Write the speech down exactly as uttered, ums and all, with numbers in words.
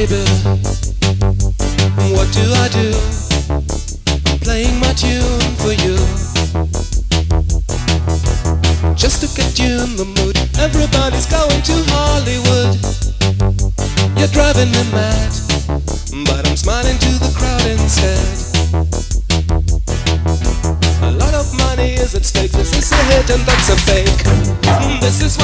baby, what do I do? I'm playing my tune for you, just to get you in the mood. Everybody's going to Hollywood. You're driving me mad, but I'm smiling to the crowd instead. A lot of money is at stake. This is a hit and that's a fake. This is what